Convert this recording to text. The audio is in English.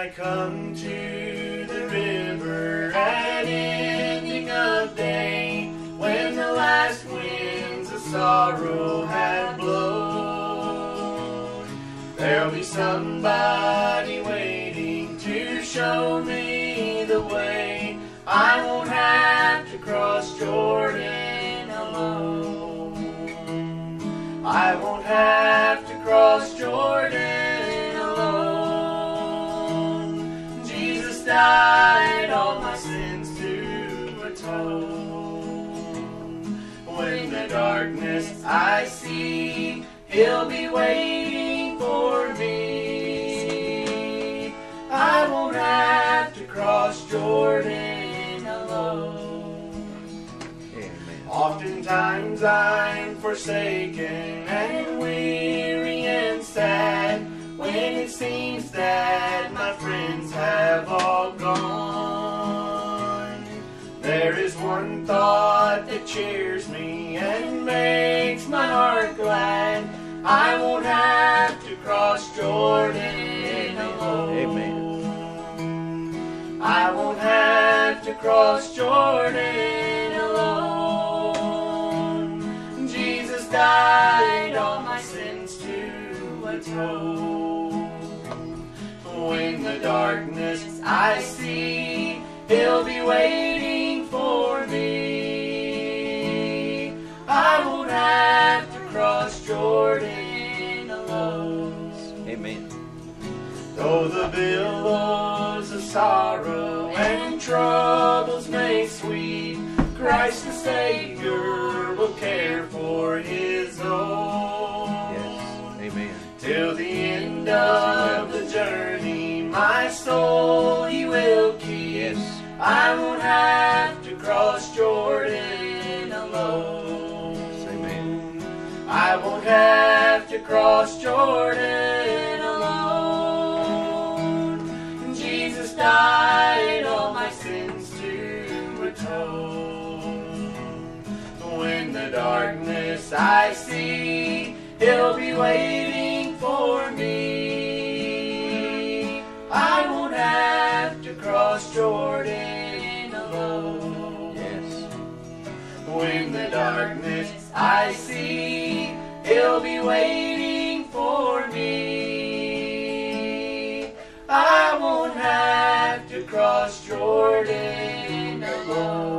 I come to the river at ending of day, when the last winds of sorrow have blown, there'll be somebody waiting to show me the way. I won't have to cross Jordan alone. I won't have to cross Jordan alone. Jesus died all my sins to atone. When the darkness I see, He'll be waiting for me. I won't have to cross Jordan alone. Amen. Oftentimes I'm forsaken and weary and sad, when it seems that my friends have all gone. There is one thought that cheers me and makes my heart glad. I won't have to cross Jordan alone. Amen. I won't have to cross Jordan alone. Jesus died all my sins to atone. When the darkness I see, He'll be waiting for me. I won't have to cross Jordan alone. Amen. Though the billows of sorrow and troubles make sweet, Christ the Savior will care for His own. Yes. Amen. Till the end of the journey, my soul He will keep. Yes. I won't have to cross Jordan alone. Amen. I won't have to cross Jordan alone. Jesus died all my sins to atone. When the darkness I see, He'll be waiting for me. I won't have to cross Jordan alone. Yes. When the darkness I see, He'll be waiting for me. I won't have to cross Jordan alone.